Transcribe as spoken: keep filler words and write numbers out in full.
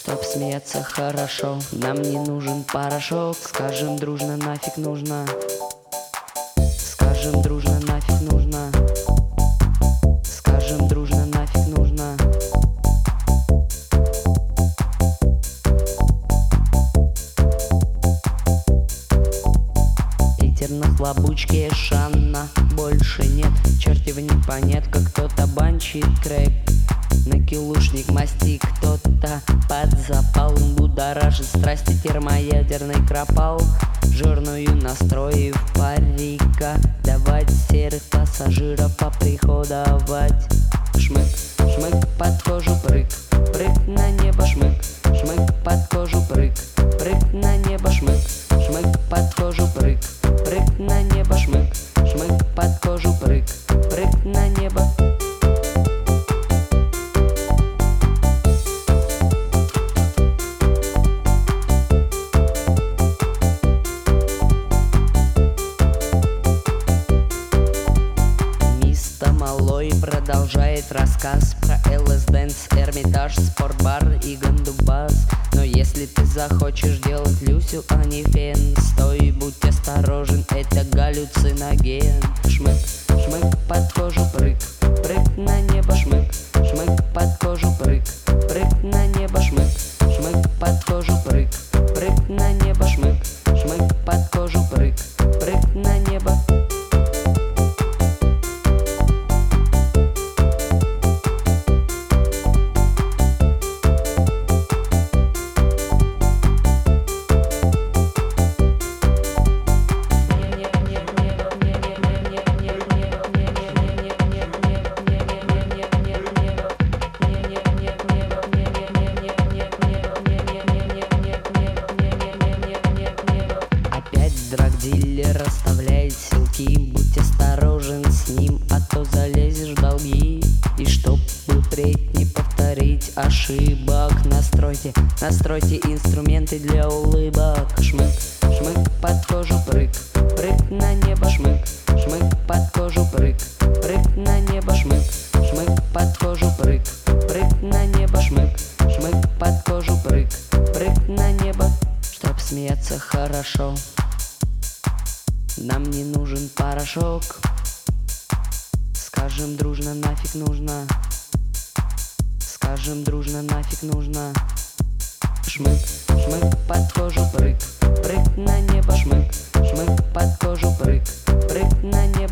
Чтоб смеяться хорошо, нам не нужен порошок. Скажем дружно, нафиг нужно. Скажем дружно, нафиг нужно. Скажем дружно, нафиг нужно. Питер на хлобучке Шанна больше нет. Чертевник понятка, кто-то банчит крэп. Накилушник мастик, кто-то под запалом будоражит страсти термоядерный кропал. Жирную настроив парика, давать серых пассажиров поприходовать. Шмык, шмык под кожу прыг, прыг на небо шмык, шмык под кожу прыг, прыг на небо шмык, шмык под кожу прыг, прыг на небо шмык, шмык под кожу прыг, прыг на небо. Малой продолжает рассказ про эл эс Dance, Эрмитаж, спортбар и гандубас. Но если ты захочешь делать Люсю, а не фен, стой, будь осторожен, это галлюциноген. Шмык, шмык под кожу прыг, прыг на небо шмык, шмык под кожу прыг, прыг на небо шмык, шмык под кожу прыг, прыг на небо шмык, шмык под кожу прыг, прыг на небо. Драгдилер расставляет силки, будь осторожен с ним, а то залезешь в долги. И чтоб впредь не повторить ошибок, настройте, настройте инструменты для улыбок. Шмык, шмык под кожу прыг, прыг на небо шмык, шмык под кожу прыг, прыг на небо шмык, шмык под кожу прыг, прыг на небо шмык, шмык под кожу прыг, прыг на небо. Чтоб смеяться хорошо, нам не нужен порошок. Скажем дружно, нафиг нужно. Скажем дружно, нафиг нужно. Шмык, шмык под кожу прыг, прыг на небо шмык, шмык под кожу прыг, прыг на небо.